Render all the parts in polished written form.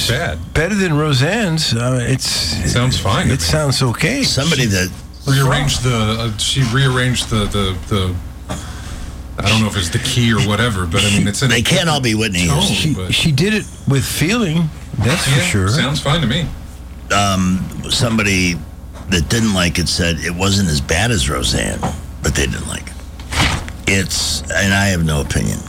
bad. Better than Roseanne's. It sounds fine. It sounds okay. Somebody that rearranged she rearranged the I don't know if it's the key or whatever, but I mean, they can't all be Whitney Houston. She did it with feeling. That's for sure. Sounds fine to me. Somebody that didn't like it said it wasn't as bad as Roseanne, but they didn't like it. And I have no opinion.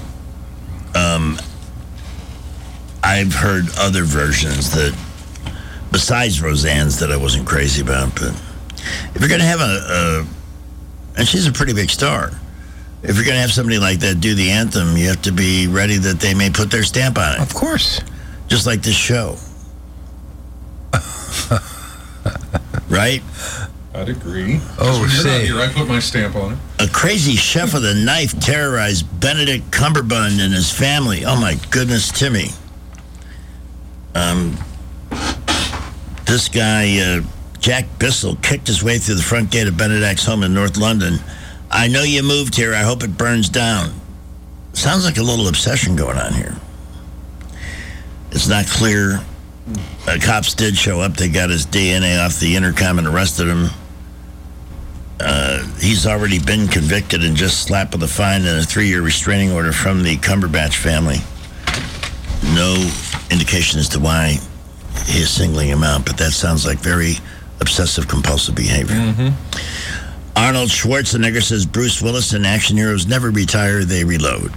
I've heard other versions that, besides Roseanne's, that I wasn't crazy about. But if you're going to have and she's a pretty big star, if you're going to have somebody like that do the anthem, you have to be ready that they may put their stamp on it. Of course. Just like this show. Right? I'd agree. Oh, say. Here, I put my stamp on it. A crazy chef with a knife terrorized Benedict Cumberbatch and his family. Oh, my goodness, Timmy. This guy, Jack Bissell, kicked his way through the front gate of Benedict's home in North London. I know you moved here. I hope it burns down. Sounds like a little obsession going on here. It's not clear. Cops did show up. They got his DNA off the intercom and arrested him. He's already been convicted and just slapped with a fine and a 3-year restraining order from the Cumberbatch family. No indication as to why he is singling him out, but that sounds like very obsessive-compulsive behavior. Mm-hmm. Arnold Schwarzenegger says Bruce Willis and action heroes never retire, they reload.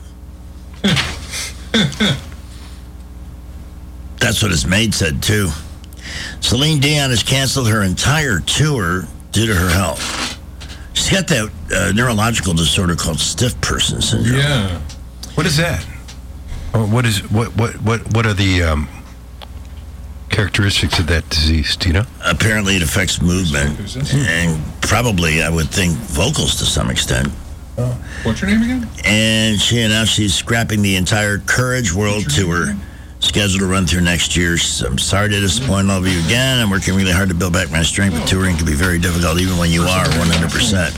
That's what his maid said, too. Celine Dion has canceled her entire tour due to her health. She's got that neurological disorder called stiff person syndrome. Yeah. What is that? What are the characteristics of that disease? Do you know? Apparently, it affects movement and probably, I would think, vocals to some extent. What's your name again? And she announced she's scrapping the entire Courage World Tour, scheduled to run through next year. I'm sorry to disappoint all of you again. I'm working really hard to build back my strength, but touring can be very difficult, even when you are 100%.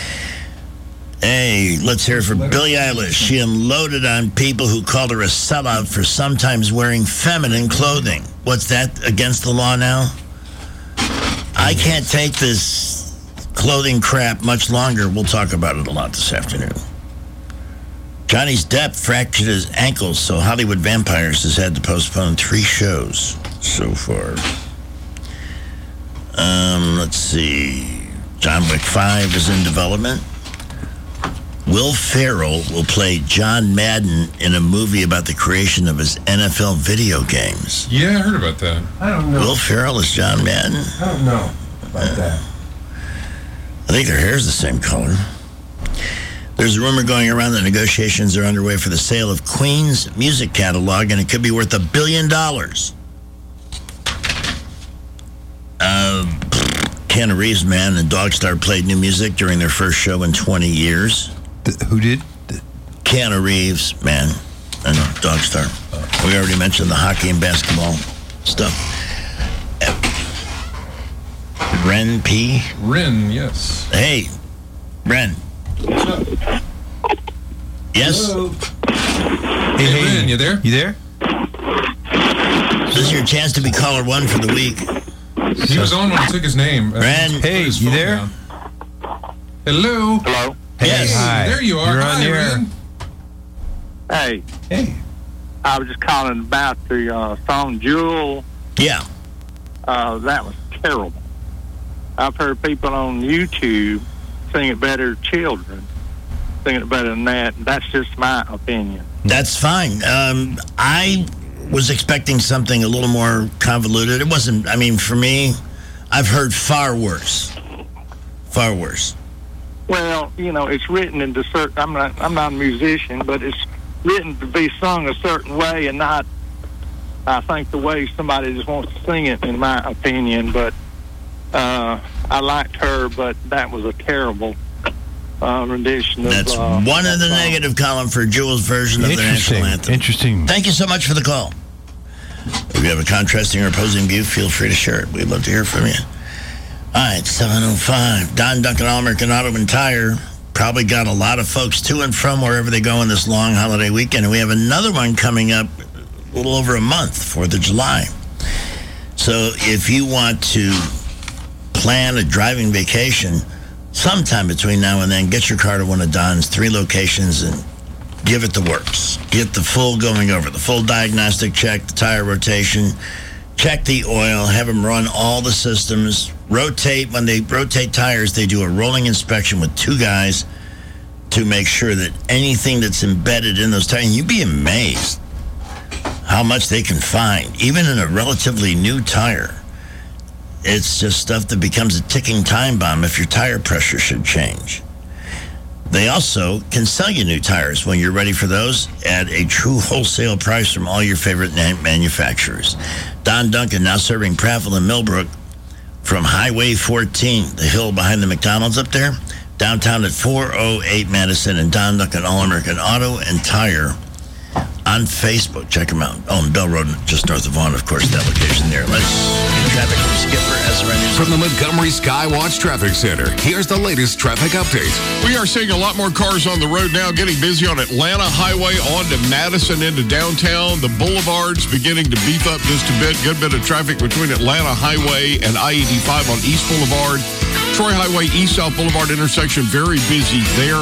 Hey, let's hear it for Billie Eilish. She unloaded on people who called her a sellout for sometimes wearing feminine clothing. What's that, against the law now? I can't take this clothing crap much longer. We'll talk about it a lot this afternoon. Johnny Depp fractured his ankle, so Hollywood Vampires has had to postpone 3 shows so far. Let's see. John Wick 5 is in development. Will Ferrell will play John Madden in a movie about the creation of his NFL video games. Yeah, I heard about that. I don't know. Will Ferrell is John Madden? I don't know about that. I think their hair's the same color. There's a rumor going around that negotiations are underway for the sale of Queen's music catalog, and it could be worth $1 billion. Keanu Reeves, man, and Dogstar played new music during their first show in 20 years. Who did? Keanu Reeves, man, and Dogstar. We already mentioned the hockey and basketball stuff. Ren P? Ren, yes. Hey, Ren. Yes? Hello. Hey, Ren, you there? You there? This is your chance to be caller 1 for the week. He was on when I took his name. Ren, hey, you there? Down. Hello? Hello? Yes. Hi. There you are. You're on Hi, the air. Ren. Hey, Hey. I was just calling about the song Jewel. Yeah. That was terrible. I've heard people on YouTube sing it better than children. Sing it better than that. That's just my opinion. That's fine. I was expecting something a little more convoluted. It wasn't, I mean, for me, I've heard far worse. Far worse. Well, you know, it's written into certain. I'm not a musician, but it's written to be sung a certain way, and not, I think, the way somebody just wants to sing it, in my opinion. But I liked her, but that was a terrible rendition. That's one of the negative column for Jewel's version of the national anthem. Interesting. Thank you so much for the call. If you have a contrasting or opposing view, feel free to share it. We'd love to hear from you. All right, 7:05. Don Duncan, All-American Auto and Tire. Probably got a lot of folks to and from wherever they go in this long holiday weekend. And we have another one coming up a little over a month, 4th of July. So if you want to plan a driving vacation sometime between now and then, get your car to one of Don's 3 locations and give it the works. Get the full going over, the full diagnostic check, the tire rotation, check the oil, have them run all the systems, rotate. When they rotate tires, they do a rolling inspection with 2 guys to make sure that anything that's embedded in those tires, and you'd be amazed how much they can find, even in a relatively new tire. It's just stuff that becomes a ticking time bomb if your tire pressure should change. They also can sell you new tires when you're ready for those at a true wholesale price from all your favorite manufacturers. Don Duncan now serving Prattville and Millbrook from Highway 14, the hill behind the McDonald's up there, downtown at 408 Madison, and Don Duncan All-American Auto and Tire on Facebook. Check them out. Oh, and Bell Road, just north of Vaughan, of course, that location there. Let's get traffic from Skipper SRN News. From the Montgomery Skywatch Traffic Center, here's the latest traffic update. We are seeing a lot more cars on the road now, getting busy on Atlanta Highway on to Madison into downtown. The boulevards beginning to beef up just a bit. Good bit of traffic between Atlanta Highway and I-85 on East Boulevard. Troy Highway, East-South Boulevard intersection, very busy there.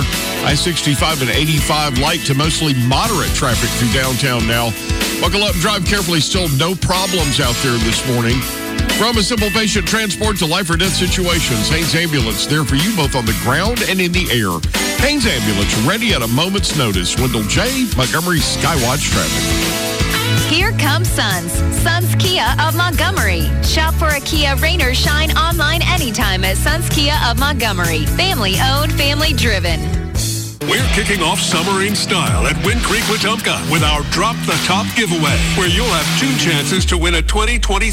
I-65 and 85, light to mostly moderate traffic through downtown now. Buckle up and drive carefully. Still no problems out there this morning. From a simple patient transport to life or death situations, Haynes Ambulance there for you both on the ground and in the air. Haynes Ambulance, ready at a moment's notice. Wendell J., Montgomery Skywatch Traffic. Here comes Suns. Suns Kia of Montgomery. Shop for a Kia rain or shine online anytime at Suns Kia of Montgomery. Family owned, family driven. We're kicking off summer in style at Wind Creek Wetumpka with our Drop the Top giveaway, where you'll have 2 chances to win a 2023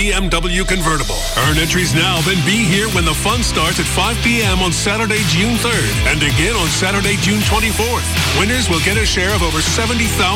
BMW convertible. Earn entries now, then be here when the fun starts at 5 p.m. on Saturday, June 3rd, and again on Saturday, June 24th. Winners will get a share of over $70,000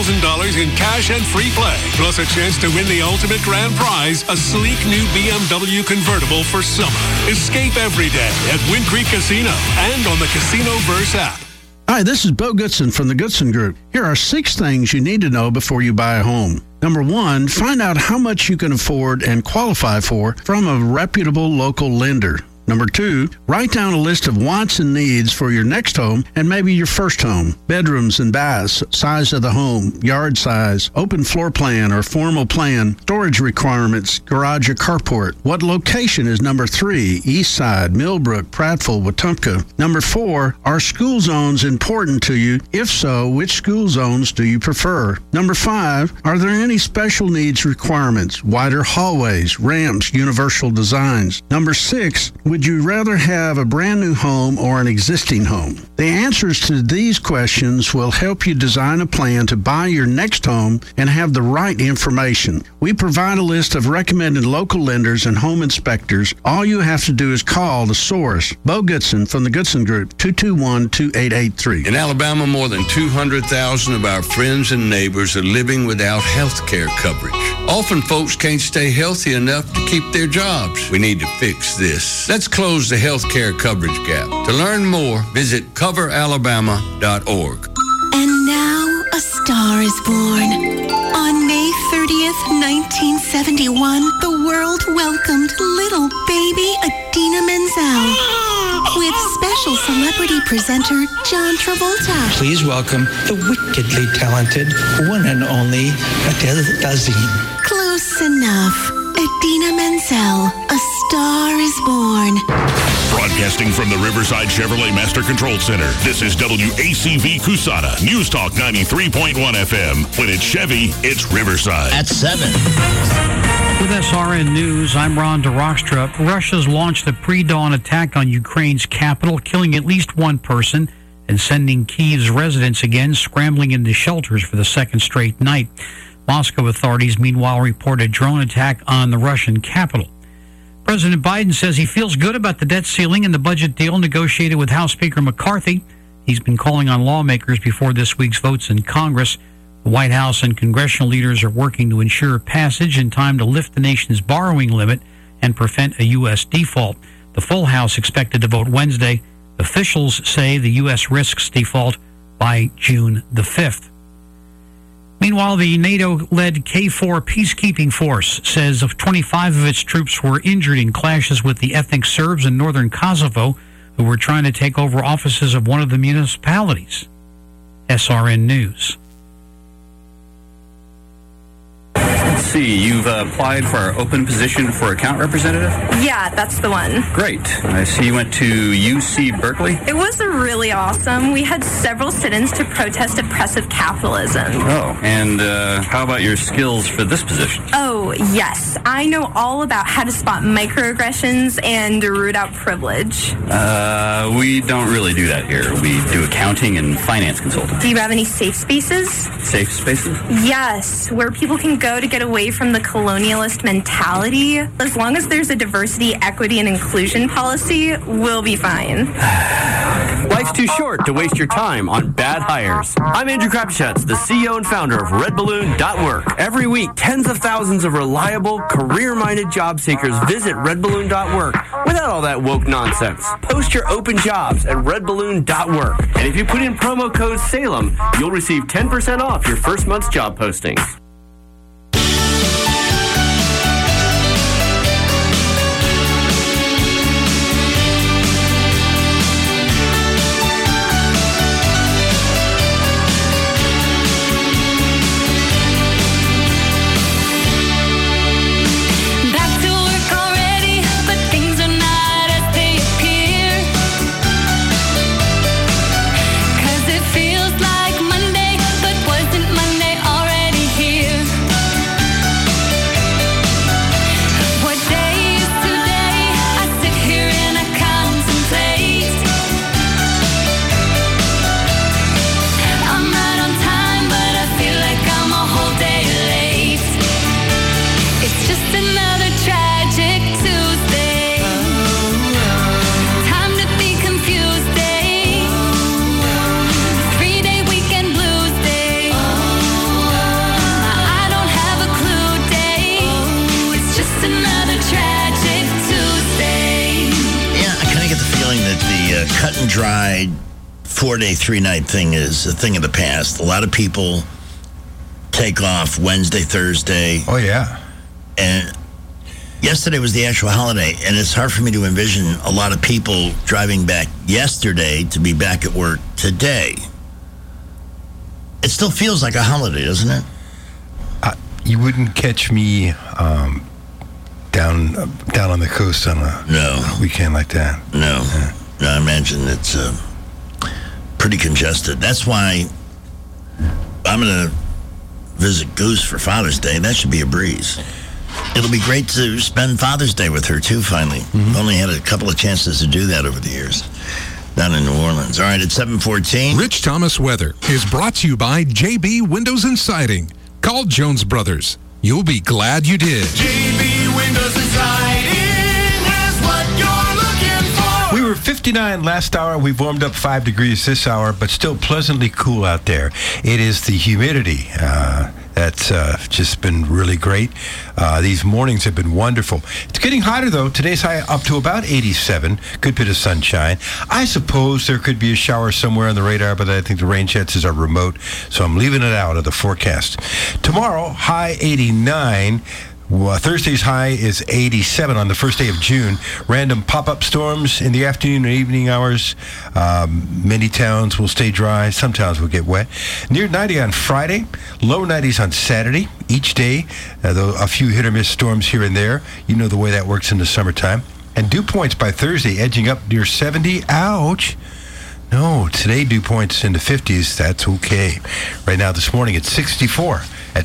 in cash and free play, plus a chance to win the ultimate grand prize, a sleek new BMW convertible for summer. Escape every day at Wind Creek Casino and on the Casinoverse app. Hi, this is Bo Goodson from the Goodson Group. Here are 6 things you need to know before you buy a home. Number 1, find out how much you can afford and qualify for from a reputable local lender. Number 2, write down a list of wants and needs for your next home and maybe your first home. Bedrooms and baths, size of the home, yard size, open floor plan or formal plan, storage requirements, garage or carport. What location is number 3? East Side, Millbrook, Prattville, Wetumpka. Number 4, are school zones important to you? If so, which school zones do you prefer? Number 5, are there any special needs requirements? Wider hallways, ramps, universal designs. Number 6, would you rather have a brand new home or an existing home? The answers to these questions will help you design a plan to buy your next home and have the right information. We provide a list of recommended local lenders and home inspectors. All you have to do is call the source. Bo Goodson from the Goodson Group, 221-2883. In Alabama, more than 200,000 of our friends and neighbors are living without health care coverage. Often folks can't stay healthy enough to keep their jobs. We need to fix this. Let's close the health care coverage gap. To learn more, visit coveralabama.org. And now a star is born. On May 30th, 1971, the world welcomed little baby Idina Menzel with special celebrity presenter John Travolta. Please welcome the wickedly talented one and only Adele Dazeem. Close enough. Idina Menzel, A Star is Born. Broadcasting from the Riverside Chevrolet Master Control Center, this is WACV Cusana, News Talk 93.1 FM. When it's Chevy, it's Riverside. At 7. With SRN News, I'm Ron DeRockstra. Russia's launched a pre-dawn attack on Ukraine's capital, killing at least 1 person and sending Kyiv's residents again scrambling into shelters for the 2nd straight night. Moscow authorities, meanwhile, report a drone attack on the Russian capital. President Biden says he feels good about the debt ceiling and the budget deal negotiated with House Speaker McCarthy. He's been calling on lawmakers before this week's votes in Congress. The White House and congressional leaders are working to ensure passage in time to lift the nation's borrowing limit and prevent a U.S. default. The full House expected to vote Wednesday. Officials say the U.S. risks default by June the 5th. Meanwhile, the NATO-led KFOR peacekeeping force says 25 of its troops were injured in clashes with the ethnic Serbs in northern Kosovo who were trying to take over offices of one of the municipalities. SRN News. Let's see, you've applied for our open position for account representative? Yeah, that's the one. Great. I see you went to UC Berkeley? It was really awesome. We had several sit-ins to protest oppressive capitalism. Oh, and how about your skills for this position? Oh, yes. I know all about how to spot microaggressions and root out privilege. We don't really do that here. We do accounting and finance consulting. Do you have any safe spaces? Safe spaces? Yes, where people can go to get away from the colonialist mentality. As long as there's a diversity, equity, and inclusion policy, we'll be fine. Life's too short to waste your time on bad hires. I'm Andrew Krapschutz, the CEO and founder of RedBalloon.work. Every week, tens of thousands of reliable, career-minded job seekers visit RedBalloon.work without all that woke nonsense. Post your open jobs at RedBalloon.work. And if you put in promo code SALEM, you'll receive 10% off your first month's job postings. Cut and dried 4-day, 3-night thing is a thing of the past. A lot of people take off Wednesday, Thursday. Oh, yeah. And yesterday was the actual holiday, and it's hard for me to envision a lot of people driving back yesterday to be back at work today. It still feels like a holiday, doesn't it? You wouldn't catch me down on the coast on a weekend like that. No. Yeah. No, I imagine it's pretty congested. That's why I'm going to visit Goose for Father's Day. That should be a breeze. It'll be great to spend Father's Day with her, too, finally. Mm-hmm. Only had a couple of chances to do that over the years down in New Orleans. All right, at 7:14. Rich Thomas Weather is brought to you by JB Windows and Siding. Call Jones Brothers. You'll be glad you did. JB Windows and Siding has what you're looking for. We were 59 last hour. We've warmed up 5 degrees this hour, but still pleasantly cool out there. It is the humidity that's just been really great. These mornings have been wonderful. It's getting hotter, though. Today's high up to about 87. Good bit of sunshine. I suppose there could be a shower somewhere on the radar, but I think the rain chances are remote, so I'm leaving it out of the forecast. Tomorrow, high 89. Thursday's high is 87 on the first day of June. Random pop-up storms in the afternoon and evening hours. Many towns will stay dry. Some towns will get wet. Near 90 on Friday. Low 90s on Saturday. Each day, though a few hit-or-miss storms here and there. You know the way that works in the summertime. And dew points by Thursday edging up near 70. Ouch. No, today dew points in the 50s. That's okay. Right now this morning it's 64. At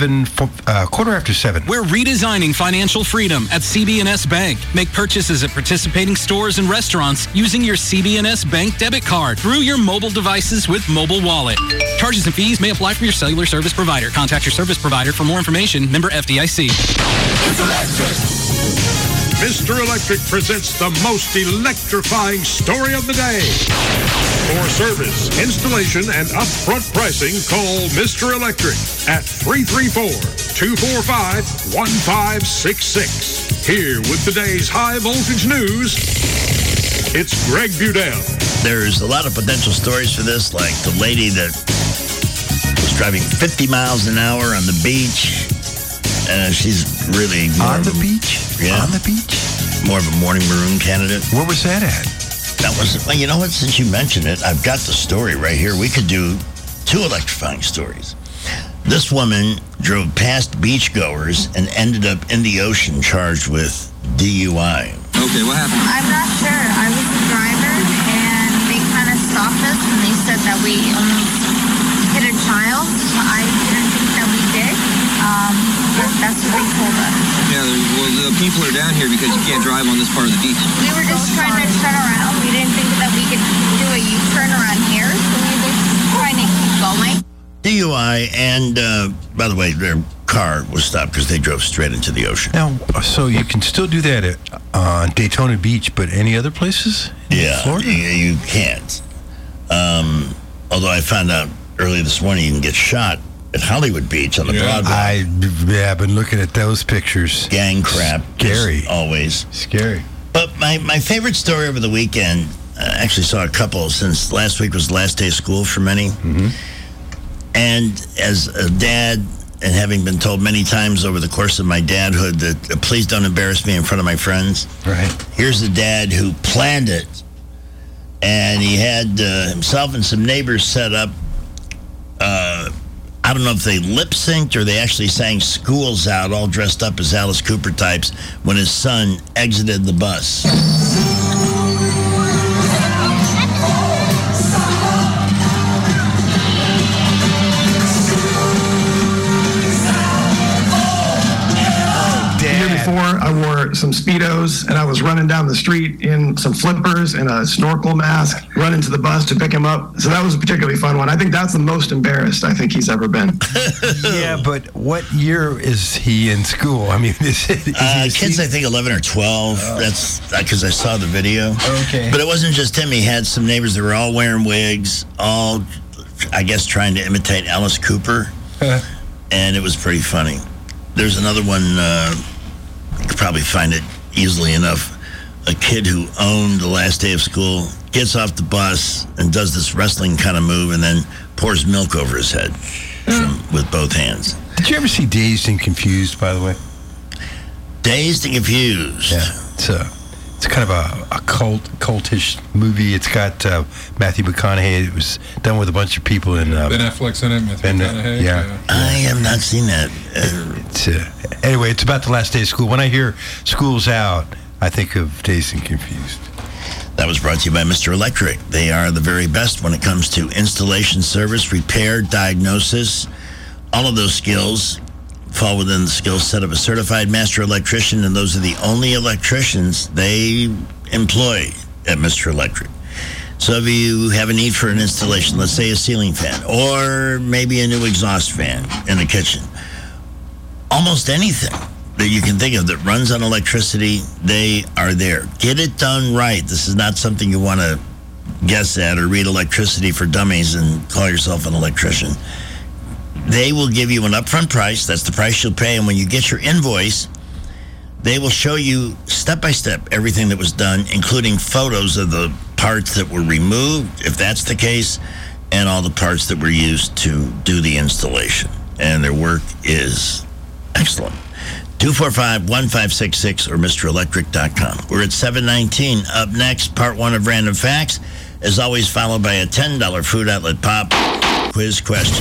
7:15. We're redesigning financial freedom at CB&S Bank. Make purchases at participating stores and restaurants using your CB&S Bank debit card through your mobile devices with Mobile Wallet. Charges and fees may apply from your cellular service provider. Contact your service provider for more information. Member FDIC. It's electric. Mr. Electric presents the most electrifying story of the day. For service, installation, and upfront pricing, call Mr. Electric at 334-245-1566. Here with today's high voltage news, it's Greg Budell. There's a lot of potential stories for this, like the lady that was driving 50 miles an hour on the beach. She's really on the beach. Yeah, on the beach. More of a morning maroon candidate. Where was that at? That was. Well, you know what? Since you mentioned it, I've got the story right here. We could do 2 electrifying stories. This woman drove past beachgoers and ended up in the ocean charged with DUI. Okay, what happened? I'm not sure. I was the driver, and they kind of stopped us, and they said that we almost hit a child. I didn't think that we did. But that's what they told us. Yeah, well, the people are down here because you can't drive on this part of the beach. We were just trying to turn around. We didn't think that we could do a U-turn around here, so we were just trying to keep going. DUI, and by the way, their car was stopped because they drove straight into the ocean. Now, so you can still do that on Daytona Beach, but any other places in Florida? You can't. Although I found out early this morning you can get shot at Hollywood Beach on the Broadway. I've been looking at those pictures. Gang crap. Scary. Always. Scary. But my favorite story over the weekend, I actually saw a couple since last week was the last day of school for many. Mm-hmm. And as a dad, and having been told many times over the course of my dadhood that please don't embarrass me in front of my friends. Right. Here's the dad who planned it. And he had himself and some neighbors set up. I don't know if they lip synced or they actually sang School's Out, all dressed up as Alice Cooper types, when his son exited the bus. I wore some Speedos, and I was running down the street in some flippers and a snorkel mask, running to the bus to pick him up. So that was a particularly fun one. I think that's the most embarrassed I think he's ever been. Yeah, but what year is he in school? I mean, is kids, I think 11 or 12. Oh. That's because I saw the video. Okay. But it wasn't just him. He had some neighbors that were all wearing wigs, all, I guess, trying to imitate Alice Cooper. And it was pretty funny. There's another one... you could probably find it easily enough. A kid who owned the last day of school gets off the bus and does this wrestling kind of move and then pours milk over his head with both hands. Did you ever see Dazed and Confused, by the way? Dazed and Confused? Yeah. It's kind of a cultish movie. It's got Matthew McConaughey. It was done with a bunch of people in... Ben Affleck's in it, Matthew McConaughey. Yeah. I have not seen that. Anyway, it's about the last day of school. When I hear School's Out, I think of Dazed and Confused. That was brought to you by Mr. Electric. They are the very best when it comes to installation service, repair, diagnosis. All of those skills fall within the skill set of a certified master electrician, and those are the only electricians they employ at Mr. Electric. So if you have a need for an installation, let's say a ceiling fan, or maybe a new exhaust fan in the kitchen, almost anything that you can think of that runs on electricity, they are there. Get it done right. This is not something you want to guess at or read Electricity for Dummies and call yourself an electrician. They will give you an upfront price. That's the price you'll pay. And when you get your invoice, they will show you step-by-step everything that was done, including photos of the parts that were removed, if that's the case, and all the parts that were used to do the installation. And their work is excellent. 245-1566 or MrElectric.com. We're at 7:19. Up next, part one of Random Facts, as always, followed by a $10 Food Outlet Pop quiz question.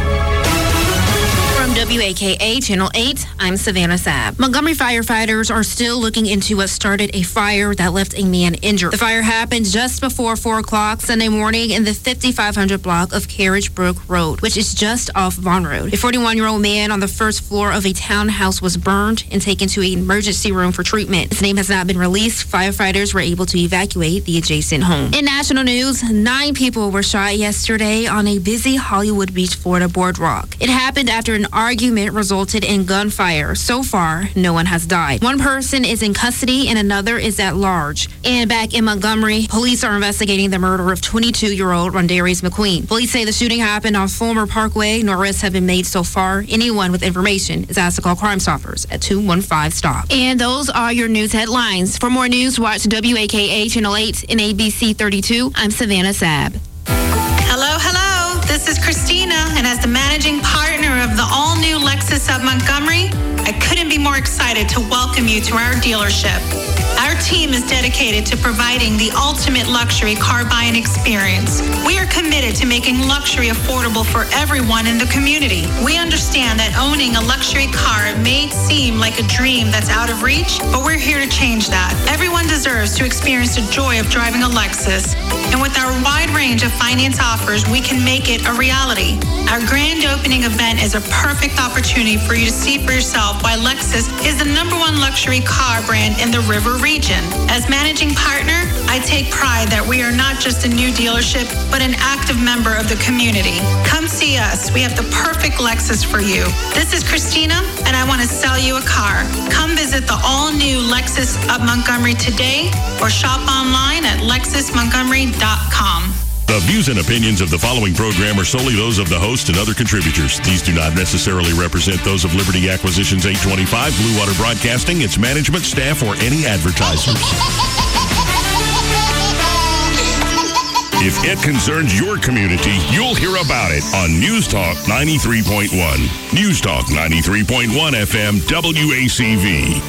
From WAKA Channel 8, I'm Savannah Saab. Montgomery firefighters are still looking into what started a fire that left a man injured. The fire happened just before 4 o'clock Sunday morning in the 5500 block of Carriage Brook Road, which is just off Vaughn Road. A 41-year-old man on the first floor of a townhouse was burned and taken to an emergency room for treatment. His name has not been released. Firefighters were able to evacuate the adjacent home. In national news, 9 people were shot yesterday on a busy Hollywood Beach, Florida boardwalk. It happened after an argument resulted in gunfire. So far, no one has died. One person is in custody and another is at large. And back in Montgomery, police are investigating the murder of 22-year-old Rondarius McQueen. Police say the shooting happened on Fulmer Parkway. No arrests have been made so far. Anyone with information is asked to call Crime Stoppers at 215-STOP. And those are your news headlines. For more news, watch WAKA Channel 8 and ABC 32. I'm Savannah Saab. Hello. This is Christina, and as the managing managing partner of the all-new Lexus of Montgomery, I couldn't be more excited to welcome you to our dealership. Our team is dedicated to providing the ultimate luxury car buying experience. We are committed to making luxury affordable for everyone in the community. We understand that owning a luxury car may seem like a dream that's out of reach, but we're here to change that. Everyone deserves to experience the joy of driving a Lexus. And with our wide range of finance offers, we can make it a reality. Our grand opening event is a perfect opportunity for you to see for yourself why Lexus is the #1 luxury car brand in the River region. As managing partner, I take pride that we are not just a new dealership, but an active member of the community. Come see us. We have the perfect Lexus for you. This is Christina, and I want to sell you a car. Come visit the all-new Lexus of Montgomery today or shop online at lexusmontgomery.com. The views and opinions of the following program are solely those of the host and other contributors. These do not necessarily represent those of Liberty Acquisitions 825, Blue Water Broadcasting, its management, staff, or any advertisers. If it concerns your community, you'll hear about it on News Talk 93.1. News Talk 93.1 FM WACV.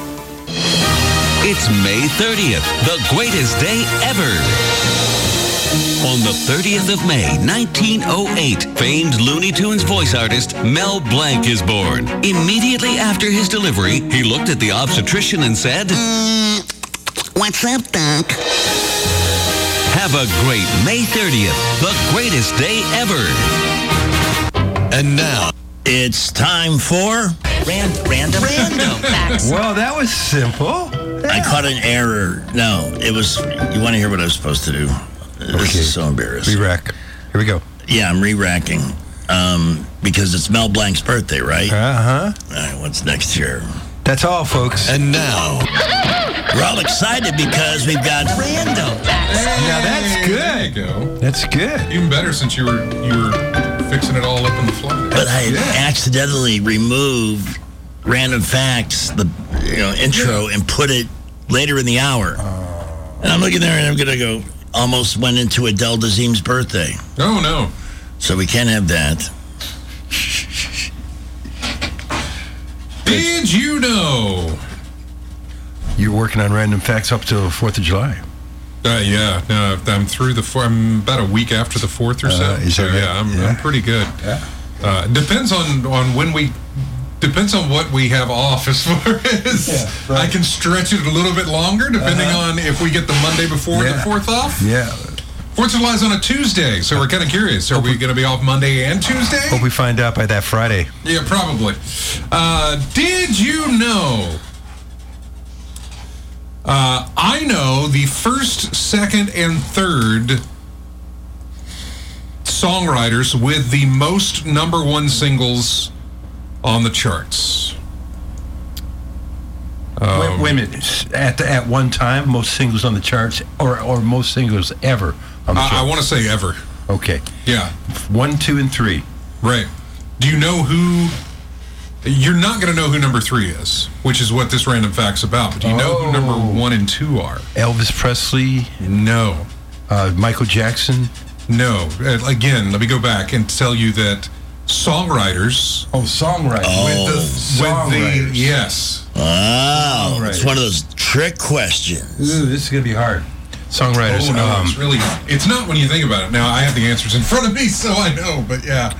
It's May 30th, the greatest day ever. On the 30th of May, 1908, famed Looney Tunes voice artist Mel Blanc is born. Immediately after his delivery, he looked at the obstetrician and said, "What's up, Doc?" Have a great May 30th, the greatest day ever. And now, it's time for Random Facts. Well, that was simple. I caught an error. No, it was, you want to hear what I was supposed to do? This is so embarrassing. Re-rack. Here we go. Yeah, I'm re-racking. Because it's Mel Blanc's birthday, right? Uh-huh. All right, what's next here? That's all, folks. And now, we're all excited because we've got Random Facts. Now that's good. There you go. That's good. Even better since you were fixing it all up in the fly. But I accidentally removed Random Facts, the intro, and put it later in the hour. And I'm looking there and I'm going to go, almost went into Adele Dazeem's birthday. Oh, no. So we can't have that. Did you know? You're working on Random Facts up till 4th of July. Yeah. No, I'm through I'm about a week after the 4th or so. I'm pretty good. Yeah. Depends on when we... Depends on what we have off as far as I can stretch it a little bit longer depending on if we get the Monday before the 4th off. Yeah. 4th of July is on a Tuesday, so we're kind of curious. Are we going to be off Monday and Tuesday? Hope we find out by that Friday. Yeah, probably. Did you know? I know the first, second, and third songwriters with the most #1 singles on the charts. Wait a minute. At one time, most singles on the charts, or most singles ever on the charts? I want to say ever. Okay. Yeah. 1, 2, and 3. Right. Do you know who... You're not going to know who #3 is, which is what this Random Fact's about. But do you know who #1 and 2 are? Elvis Presley? No. Michael Jackson? No. Again, let me go back and tell you that songwriters. Songwriters. With the yes. Wow. It's one of those trick questions. Ooh, this is going to be hard. Songwriters. Oh, no, it's not when you think about it. Now, I have the answers in front of me, so I know, but yeah.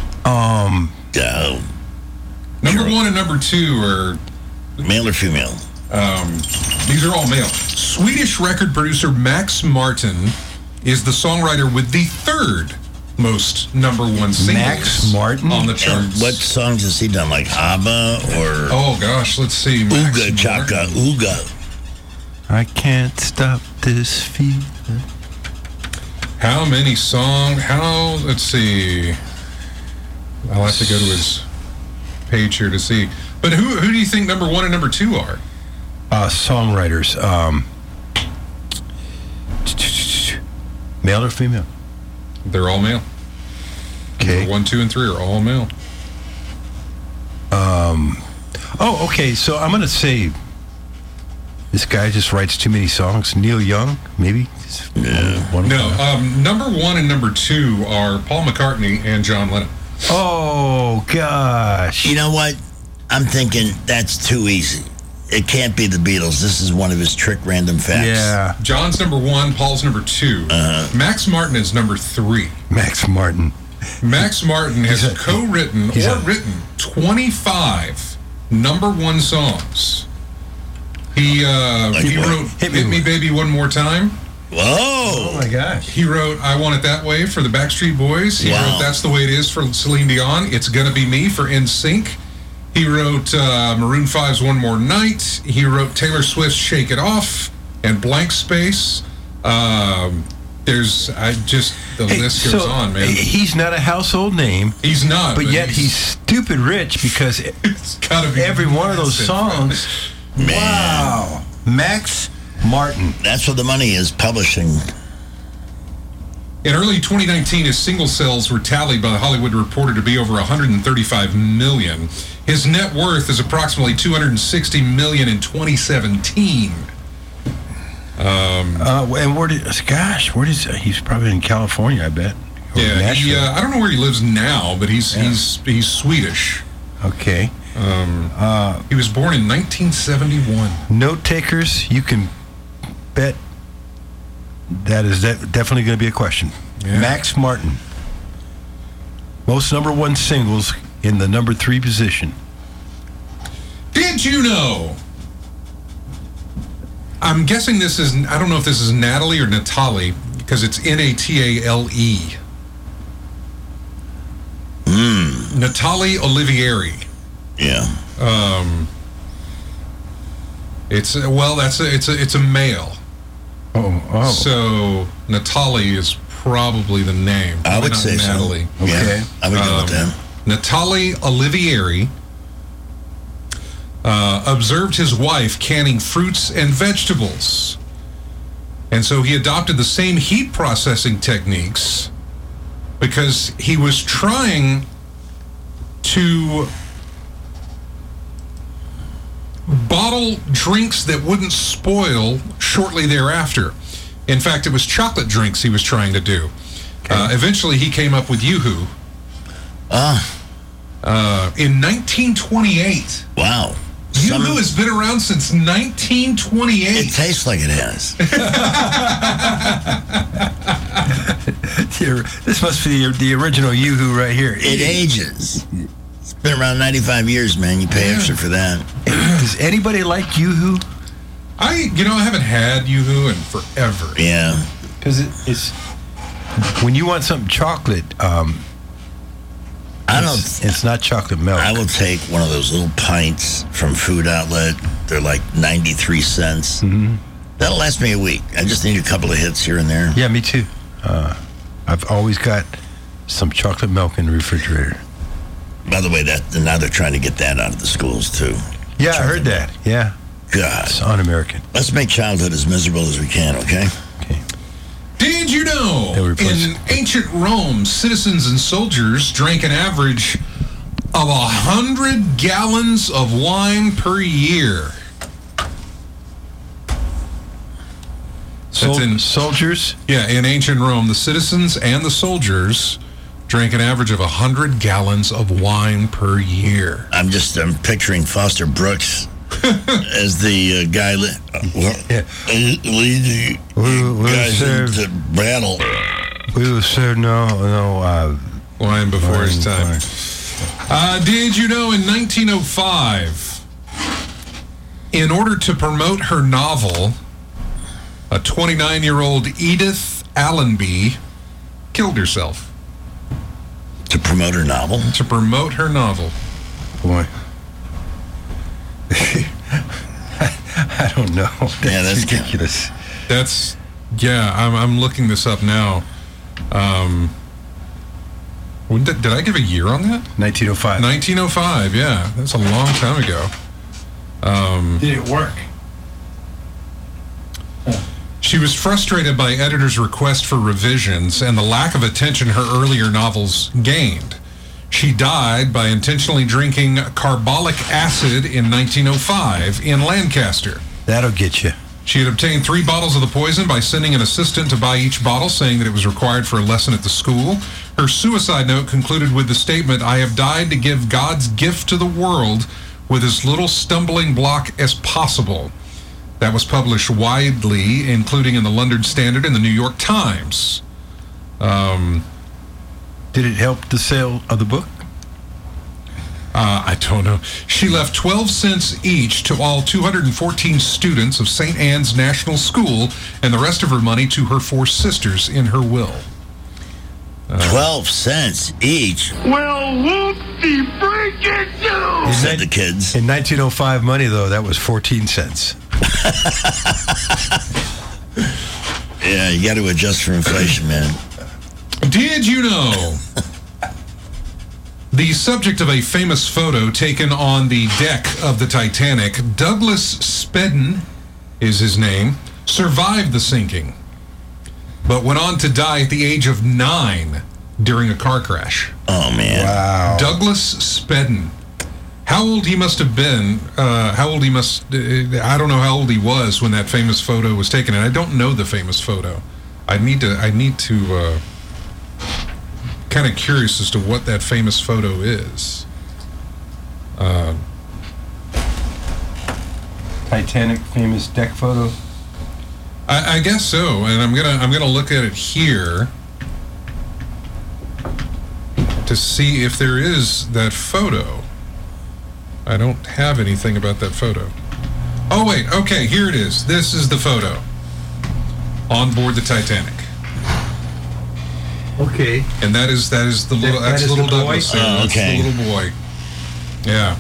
#1 and #2 are... Male or female? These are all male. Swedish record producer Max Martin is the songwriter with the third most #1 singles. Max Martin? On the charts. And what songs has he done? Like ABBA or... Oh, gosh, let's see. Max Ooga Chaka Ooga. I can't stop this feeling. How many songs? Let's see. I'll have to go to his page here to see. But who do you think #1 and #2 are? Songwriters. Male or female? They're all male. Okay. 1, 2, and 3 are all male. Okay. So I'm going to say this guy just writes too many songs. Neil Young, maybe? No. #1 and #2 are Paul McCartney and John Lennon. Oh, gosh. You know what? I'm thinking that's too easy. It can't be the Beatles. This is one of his trick random facts. Yeah. John's number 1, Paul's number 2. Max Martin is number 3. Max Martin. Max Martin has co-written or written 25 number 1 songs. He wrote Hit Me Baby One More Time. Whoa! Oh my gosh. He wrote I Want It That Way for the Backstreet Boys. He wrote That's the Way It Is for Celine Dion. It's Gonna Be Me for NSYNC. He wrote Maroon 5's One More Night. He wrote Taylor Swift's Shake It Off and Blank Space. The list goes on, man. He's not a household name. He's not. But yet he's stupid rich because it's gotta be every one of those songs. Man. Wow. Max Martin. That's what the money is, publishing. In early 2019, his single sales were tallied by The Hollywood Reporter to be over 135 million. His net worth is approximately 260 million in 2017. And where does he's probably in California, I bet. Or Nashville. I don't know where he lives now, but he's Swedish. Okay. He was born in 1971. Note takers, you can bet that is definitely going to be a question. Yeah. Max Martin. Most number 1 singles in the number 3 position. Did you know? I'm guessing this is, I don't know if this is Natalie or Natale, because it's Natale. Natale Olivieri. Yeah. It's a male. Oh. So Natale is probably the name. I would say Natalie. So. Okay. Yeah, I would go with them. Natale Olivieri observed his wife canning fruits and vegetables. And so he adopted the same heat processing techniques because he was trying to bottle drinks that wouldn't spoil shortly thereafter. In fact, it was chocolate drinks he was trying to do. Okay. Eventually, he came up with Yoo-Hoo. In 1928. Wow. Yoo-Hoo has been around since 1928. It tastes like it has. This must be the original Yoo-Hoo right here. It ages. It's been around 95 years, man. You pay extra for that. Does anybody like Yoo-Hoo? I haven't had Yoo-Hoo in forever. Yeah. Because it's when you want something chocolate, it's not chocolate milk. I will take one of those little pints from Food Outlet. They're like 93 cents. Mm-hmm. That'll last me a week. I just need a couple of hits here and there. Yeah, me too. I've always got some chocolate milk in the refrigerator. By the way, now they're trying to get that out of the schools too. Yeah, I heard that. Yeah. God. It's un-American. Let's make childhood as miserable as we can, okay? Okay. Did you know in ancient Rome, citizens and soldiers drank an average of 100 gallons of wine per year? Soldiers? Yeah, in ancient Rome, the citizens and the soldiers drank an average of 100 gallons of wine per year. I'm picturing Foster Brooks as the guy leading guys into battle. We will serve no wine before his time. Did you know in 1905, in order to promote her novel, a 29-year-old Edith Allenby killed herself? To promote her novel? To promote her novel. Boy. I don't know. That's ridiculous. I'm looking this up now. Did I give a year on that? 1905. 1905, yeah. That's a long time ago. Did it work? She was frustrated by editors' request for revisions and the lack of attention her earlier novels gained. She died by intentionally drinking carbolic acid in 1905 in Lancaster. That'll get you. She had obtained 3 bottles of the poison by sending an assistant to buy each bottle, saying that it was required for a lesson at the school. Her suicide note concluded with the statement, "I have died to give God's gift to the world with as little stumbling block as possible." That was published widely, including in the London Standard and the New York Times. Did it help the sale of the book? I don't know. She left 12 cents each to all 214 students of St. Anne's National School and the rest of her money to her 4 sisters in her will. 12 cents each? Well, whoop-de-freaking-do! Said the kids. In 1905 money, though, that was 14 cents. Yeah, you got to adjust for inflation, man. Did you know the subject of a famous photo taken on the deck of the Titanic, Douglas Spedden is his name, survived the sinking, but went on to die at the age of 9 during a car crash. Oh, man. Wow. Douglas Spedden. How old he must have been, I don't know how old he was when that famous photo was taken, and I don't know the famous photo. I need to kind of curious as to what that famous photo is. Titanic famous deck photo? I guess so, and I'm gonna look at it here to see if there is that photo. I don't have anything about that photo. Oh wait, okay, here it is. This is the photo on board the Titanic. Okay. And that is the little that is little the boy? Douglas. That's okay. the little boy. Yeah.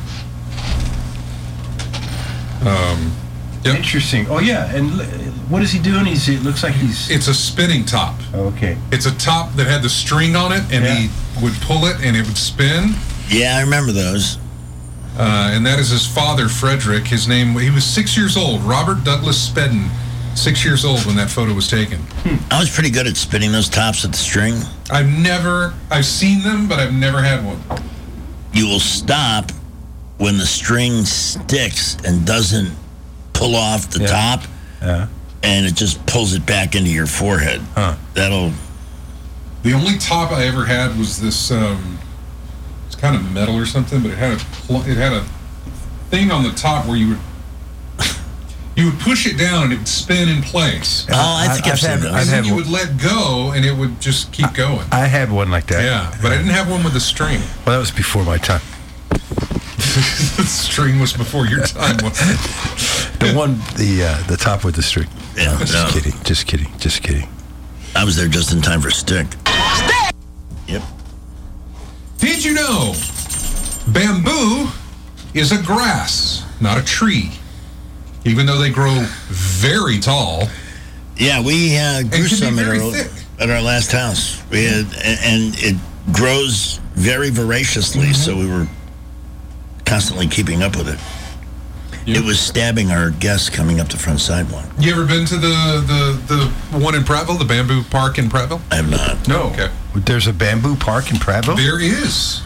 Yep. Interesting. Oh, yeah. And what is he doing? It looks like he's... It's a spinning top. Okay. It's a top that had the string on it, and he would pull it, and it would spin. Yeah, I remember those. And that is his father, Frederick. His name, he was 6 years old. Robert Douglas Spedden, 6 years old when that photo was taken. I was pretty good at spinning those tops with the string. I've seen them, but I've never had one. You will stop when the string sticks and doesn't pull off the top, and it just pulls it back into your forehead. The only top I ever had was this. It's kind of metal or something, but it had a thing on the top where you would push it down and it would spin in place. Oh, I think I've seen those. And then you would let go and it would just keep going. I had one like that. Yeah, but I didn't have one with a string. Well, that was before my time. The string was before your time, wasn't it? The top with the string. Yeah, Just kidding. I was there just in time for stick. Yep. Did you know bamboo is a grass, not a tree? Even though they grow very tall. Yeah, we grew some at our last house. We had, and it grows very voraciously, so we were constantly keeping up with it. Yep. It was stabbing our guests coming up the front sidewalk. You ever been to the one in Prattville, the bamboo park in Prattville? I have not. No. Okay. There's a bamboo park in Prattville? There is.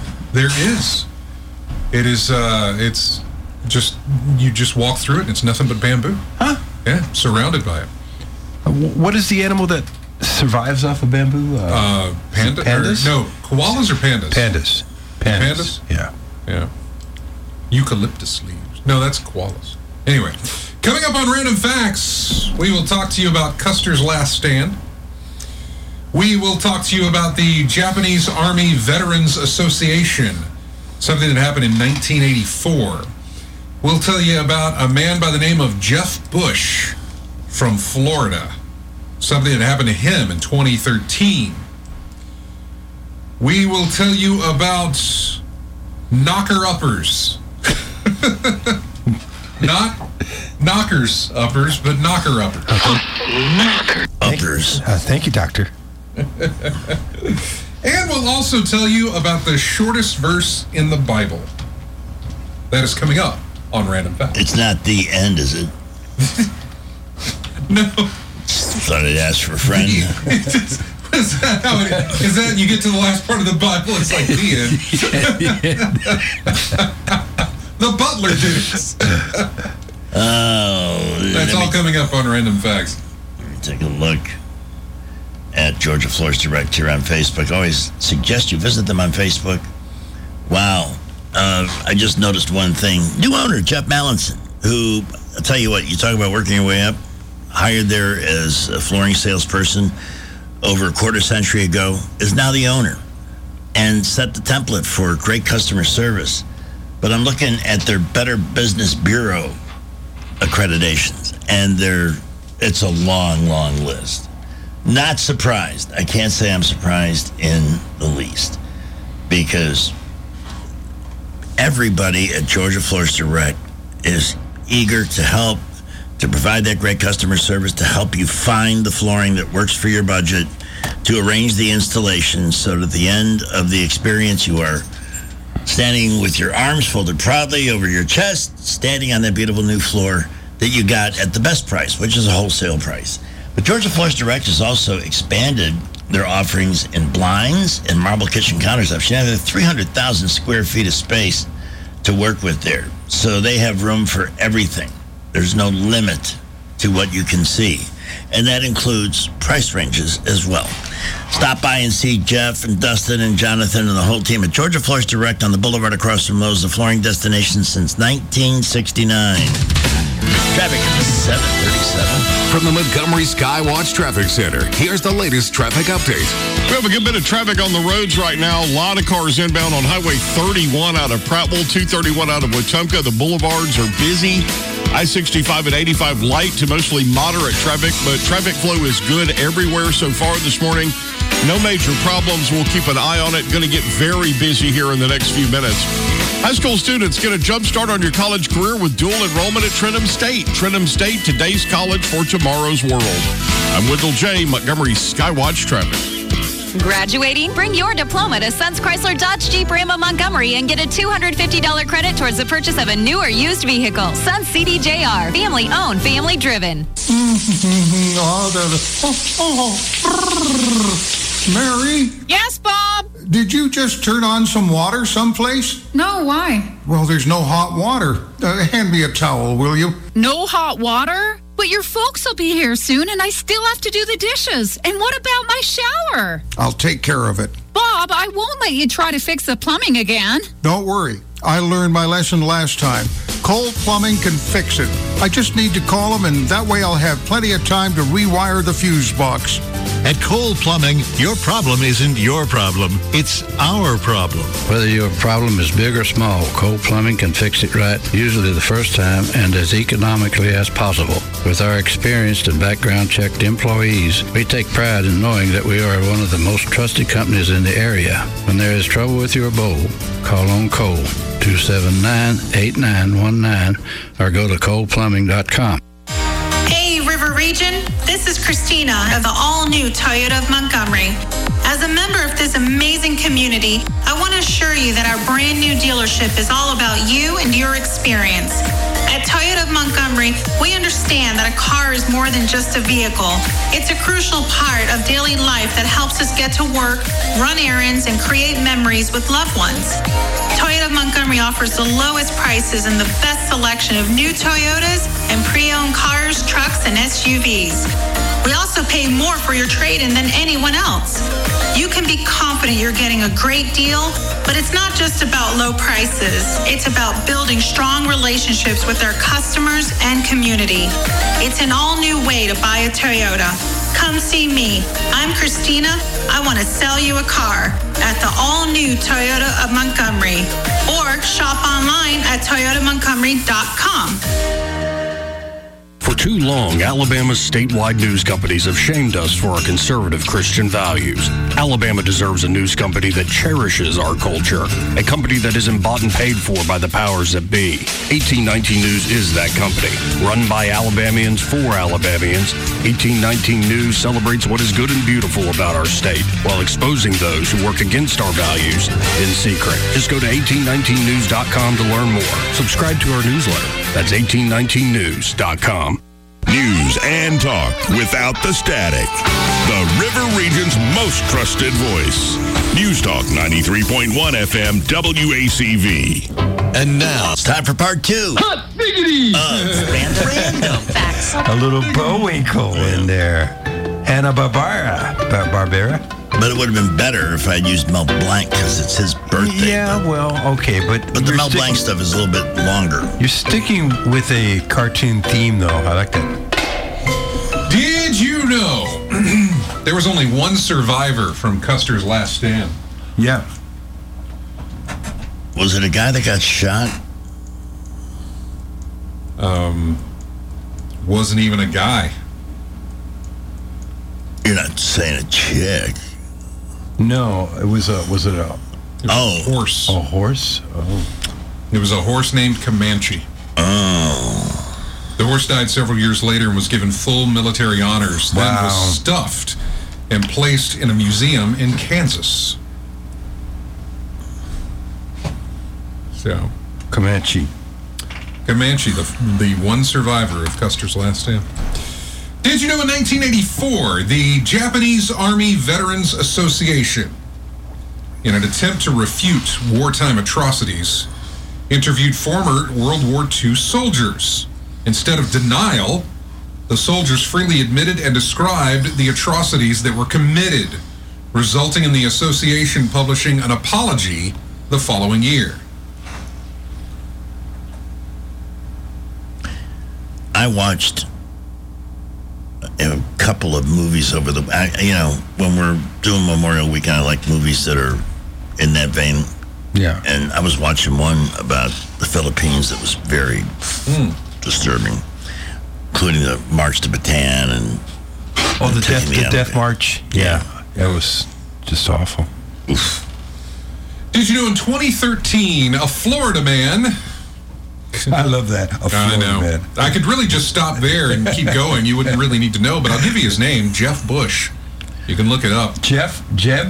It is. It's just you just walk through it, and it's nothing but bamboo. Huh? Yeah, surrounded by it. What is the animal that survives off of bamboo? Pandas? No, koalas or pandas? Pandas. Yeah. Eucalyptus leaves. No, that's koalas. Anyway, coming up on Random Facts, we will talk to you about Custer's Last Stand. We will talk to you about the Japanese Army Veterans Association, something that happened in 1984. We'll tell you about a man by the name of Jeff Bush from Florida, something that happened to him in 2013. We will tell you about knocker-uppers. Not knockers-uppers, but knocker-uppers. Knocker-uppers. Thank you, Doctor. And we'll also tell you about the shortest verse in the Bible. That is coming up on Random Facts. It's not the end, is it? No. Thought I'd ask for a friend. Is that how it is? Is that you get to the last part of the Bible, it's like the end? The butler did it. Oh, that's all coming up on Random Facts. Take a look at Georgia Floors Direct here on Facebook. Always suggest you visit them on Facebook. Wow. I just noticed one thing. New owner, Jeff Mallinson, who, I'll tell you what, you talk about working your way up, hired there as a flooring salesperson over a quarter century ago, is now the owner and set the template for great customer service. But I'm looking at their Better Business Bureau accreditations, and it's a long, long list. Not surprised. I can't say I'm surprised in the least, because everybody at Georgia Floors Direct is eager to help, to provide that great customer service, to help you find the flooring that works for your budget, to arrange the installation so that at the end of the experience you are standing with your arms folded proudly over your chest, standing on that beautiful new floor that you got at the best price, which is a wholesale price. But Georgia Floors Direct has also expanded their offerings in blinds and marble kitchen countertops. You have 300,000 square feet of space to work with there. So they have room for everything. There's no limit to what you can see. And that includes price ranges as well. Stop by and see Jeff and Dustin and Jonathan and the whole team at Georgia Floors Direct on the boulevard across from Lowe's, the flooring destination since 1969. Traffic at 737. From the Montgomery Skywatch Traffic Center, here's the latest traffic update. We have a good bit of traffic on the roads right now. A lot of cars inbound on Highway 31 out of Prattville, 231 out of Wetumpka. The boulevards are busy. I-65 and 85 light to mostly moderate traffic, but traffic flow is good everywhere so far this morning. No major problems. We'll keep an eye on it. Going to get very busy here in the next few minutes. High school students, get a jump start on your college career with dual enrollment at Trenton State. Trenton State, today's college for tomorrow's world. I'm Wendell J., Montgomery Skywatch Traffic. Graduating? Bring your diploma to Sons Chrysler Dodge Jeep Ram of Montgomery and get a $250 credit towards the purchase of a new or used vehicle. Sons CDJR. Family owned, family driven. Mary? Yes, Bob? Did you just turn on some water someplace? No, why? Well, there's no hot water. Hand me a towel, will you? No hot water? But your folks will be here soon, and I still have to do the dishes. And what about my shower? I'll take care of it. Bob, I won't let you try to fix the plumbing again. Don't worry. I learned my lesson last time. Cole Plumbing can fix it. I just need to call them, and that way I'll have plenty of time to rewire the fuse box. At Cole Plumbing, your problem isn't your problem. It's our problem. Whether your problem is big or small, Cole Plumbing can fix it right, usually the first time and as economically as possible. With our experienced and background-checked employees, we take pride in knowing that we are one of the most trusted companies in the area. When there is trouble with your bowl, call on Cole, 279-8919, or go to coleplumbing.com. Hey, River Region, this is Christina of the all-new Toyota of Montgomery. As a member of this amazing community, I want to assure you that our brand new dealership is all about you and your experience. At Toyota of Montgomery, we understand that a car is more than just a vehicle. It's a crucial part of daily life that helps us get to work, run errands, and create memories with loved ones. Toyota of Montgomery offers the lowest prices and the best selection of new Toyotas and pre-owned cars, trucks, and SUVs. We also pay more for your trade-in than anyone else. You can be confident you're getting a great deal, but it's not just about low prices. It's about building strong relationships with our customers and community. It's an all-new way to buy a Toyota. Come see me. I'm Christina. I want to sell you a car at the all-new Toyota of Montgomery, or shop online at toyotamontgomery.com. For too long, Alabama's statewide news companies have shamed us for our conservative Christian values. Alabama deserves a news company that cherishes our culture, a company that isn't bought and paid for by the powers that be. 1819 News is that company. Run by Alabamians for Alabamians, 1819 News celebrates what is good and beautiful about our state, while exposing those who work against our values in secret. Just go to 1819news.com to learn more. Subscribe to our newsletter. That's 1819news.com. News news and talk without the static. The River Region's most trusted voice. News Talk 93.1 FM WACV. And now it's time for part 2 Hot diggity! of Random Facts. A little Bullwinkle in there. Hanna-Barbera. But it would have been better if I'd used Mel Blanc because it's his birthday. Yeah, well, okay, but the Mel Blanc stuff is a little bit longer. You're sticking with a cartoon theme, though. I like that. Did you know there was only one survivor from Custer's Last Stand? Yeah. Was it a guy that got shot? Wasn't even a guy. You're not saying a chick. No, was it a horse. A horse? Oh. It was a horse named Comanche. Oh. The horse died several years later and was given full military honors. Wow. Then was stuffed and placed in a museum in Kansas. So, Comanche, the one survivor of Custer's Last Stand. Did you know in 1984, the Japanese Army Veterans Association, in an attempt to refute wartime atrocities, interviewed former World War II soldiers? Instead of denial, the soldiers freely admitted and described the atrocities that were committed, resulting in the association publishing an apology the following year. I watched a couple of movies over the, when we're doing Memorial Weekend, I like movies that are in that vein. Yeah. And I was watching one about the Philippines that was very disturbing, including the March to Bataan and the Death March. Yeah. It was just awful. Oof. Did you know in 2013, a Florida man... I love that. I know. Man. I could really just stop there and keep going. You wouldn't really need to know, but I'll give you his name, Jeff Bush. You can look it up. Jeff.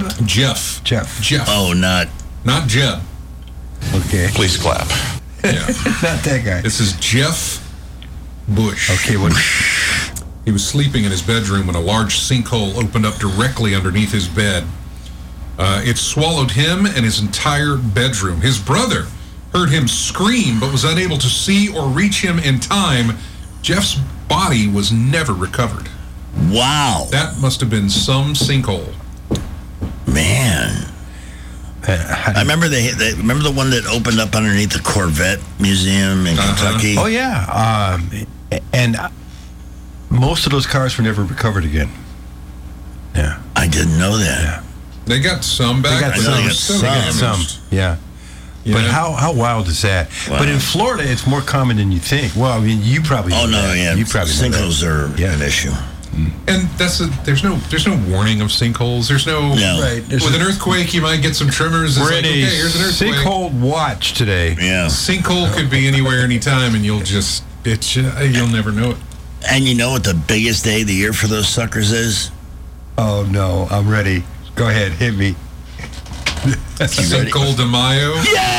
Oh, not Jeb. Okay. Please clap. Yeah. Not that guy. This is Jeff Bush. Okay, what? He was sleeping in his bedroom when a large sinkhole opened up directly underneath his bed. It swallowed him and his entire bedroom. His brother heard him scream, but was unable to see or reach him in time. Jeff's body was never recovered. Wow. That must have been some sinkhole. Man. I remember remember the one that opened up underneath the Corvette Museum in Kentucky? Oh, yeah. And most of those cars were never recovered again. Yeah. I didn't know that. Yeah. They got some back. They got some. Yeah. But how wild is that? Wow. But in Florida, it's more common than you think. Well, I mean, you probably know that. Yeah. You probably sinkholes are an issue. And there's no warning of sinkholes. There's no. Right. With an earthquake, you might get some tremors. We're in a here's an earthquake. sinkhole watch today. Yeah. Sinkhole could be anywhere, anytime, and you'll never know it. And you know what the biggest day of the year for those suckers is? Oh no, I'm ready. Go ahead, hit me. Cinco de Mayo.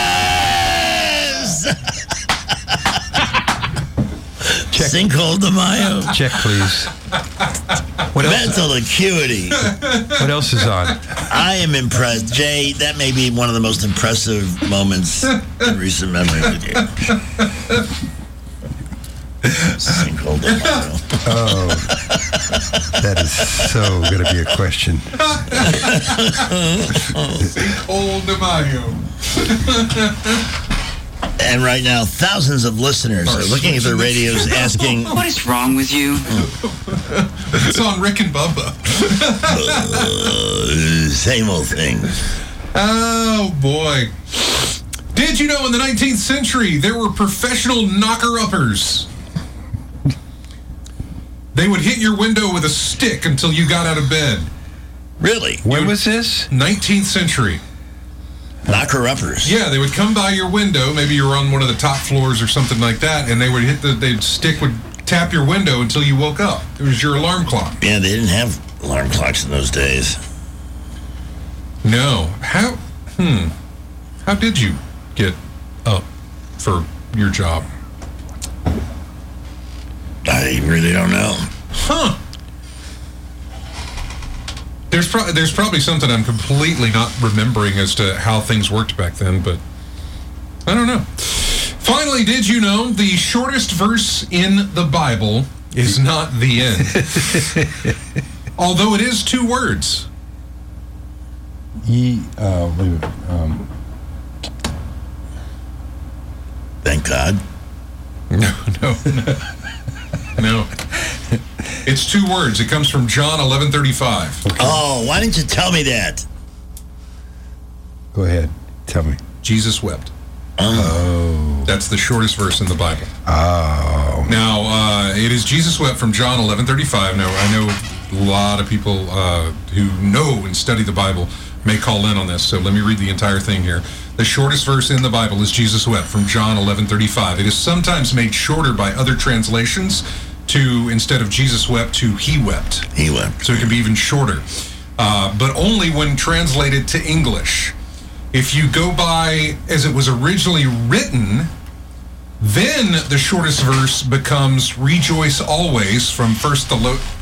Yes! Cinco de Mayo. Check, please. Mental acuity. What else is on? I am impressed. Jay, that may be one of the most impressive moments in recent memory with you. Cinco de Mayo. Oh, that is so going to be a question. Cinco de Mayo. And right now, thousands of listeners are looking at their radios asking, What is wrong with you? It's on Rick and Bubba. Same old thing. Oh, boy. Did you know in the 19th century there were professional knocker-uppers? They would hit your window with a stick until you got out of bed. Really? When was this? 19th century. Knocker-uppers. Yeah, they would come by your window. Maybe you were on one of the top floors or something like that, and they would stick would tap your window until you woke up. It was your alarm clock. Yeah, they didn't have alarm clocks in those days. No. How did you get up for your job? I I really don't know. Huh. There's probably something I'm completely not remembering as to how things worked back then, but I don't know. Finally, did you know the shortest verse in the Bible is not the end? Although it is 2 words. Thank God. No. It's 2 words. It comes from John 11:35. Okay. Oh, why didn't you tell me that? Go ahead. Tell me. Jesus wept. Oh. That's the shortest verse in the Bible. Oh. Now, it is Jesus wept from John 11:35. Now, I know a lot of people who know and study the Bible may call in on this, so let me read the entire thing here. The shortest verse in the Bible is Jesus wept from John 11:35. It is sometimes made shorter by other translations to, instead of Jesus wept, to he wept. He wept. So it can be even shorter, but only when translated to English. If you go by as it was originally written, then the shortest verse becomes "Rejoice always" from First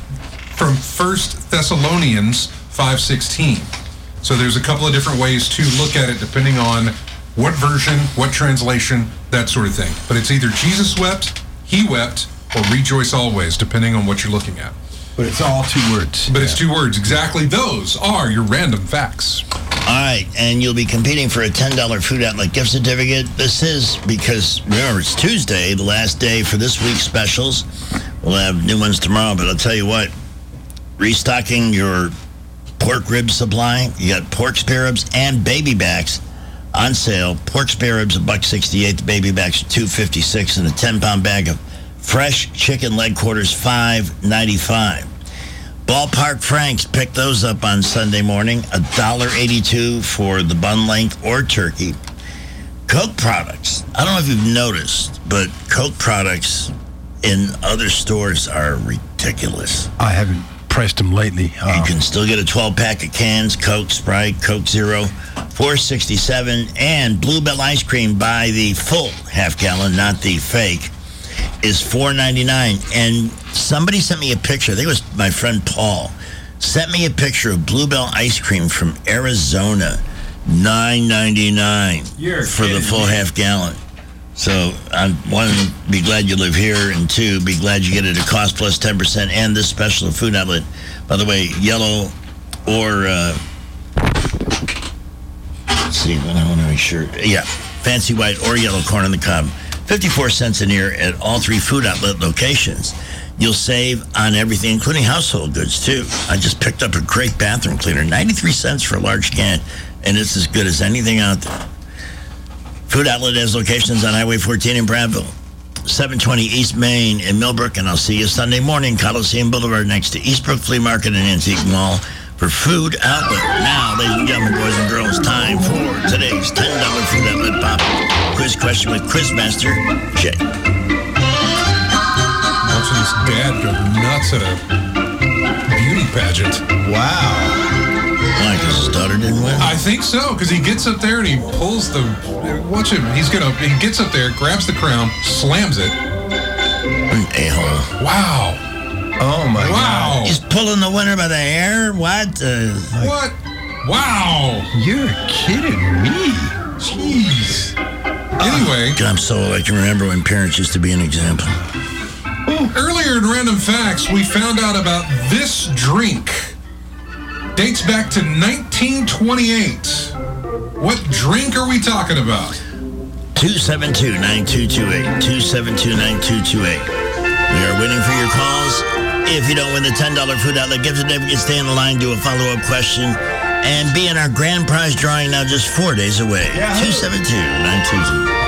Thessalonians 5:16. So there's a couple of different ways to look at it depending on what version, what translation, that sort of thing. But it's either Jesus wept, he wept, or rejoice always, depending on what you're looking at. But it's all 2 words. But it's 2 words. Exactly. Those are your random facts. All right, and you'll be competing for a $10 Food Outlet gift certificate. This is because, remember, it's Tuesday, the last day for this week's specials. We'll have new ones tomorrow, but I'll tell you what, restocking your pork rib supply. You got pork spare ribs and baby backs on sale. Pork spare ribs $1.68, the baby backs $2.56, and a 10-pound bag of fresh chicken leg quarters $5.95. Ballpark Franks, pick those up on Sunday morning, $1.82 for the bun length or turkey. Coke products. I don't know if you've noticed, but Coke products in other stores are ridiculous. I haven't pressed them lately. You can still get a 12-pack of cans, Coke, Sprite, Coke Zero, $4.67, and Bluebell ice cream by the full half-gallon, not the fake, is $4.99. And somebody sent me a picture. I think it was my friend Paul. Sent me a picture of Bluebell ice cream from Arizona, $9.99 for the full half-gallon. So, one, be glad you live here, and 2, be glad you get it at cost plus 10%, and this special Food Outlet. By the way, yellow or, let's see, I want to make sure. Yeah, fancy white or yellow corn on the cob. 54 cents an ear at all 3 Food Outlet locations. You'll save on everything, including household goods, too. I just picked up a great bathroom cleaner, 93 cents for a large can, and it's as good as anything out there. Food Outlet has locations on Highway 14 in Bradville, 720 East Main in Millbrook, and I'll see you Sunday morning, Coliseum Boulevard, next to Eastbrook Flea Market and Antique Mall for Food Outlet. Now, ladies and gentlemen, boys and girls, time for today's $10 Food Outlet Pop Quiz question with Quizmaster Jay. Watching this dad go nuts at a beauty pageant. Wow. Why, because his daughter didn't win? I think so, because he gets up there and he pulls the... Watch him. He gets up there, grabs the crown, slams it. An a-hole. Wow. Oh, my God. He's pulling the winner by the hair? What? What? Wow. You're kidding me. Jeez. Anyway. I'm so old, I can remember when parents used to be an example. Earlier in Random Facts, we found out about this drink. Dates back to 1928. What drink are we talking about? 272-9228. 272-9228. We are waiting for your calls. If you don't win the $10 Food Outlet gift certificate, stay on the line, do a follow-up question, and be in our grand prize drawing now just 4 days away. 272-9228.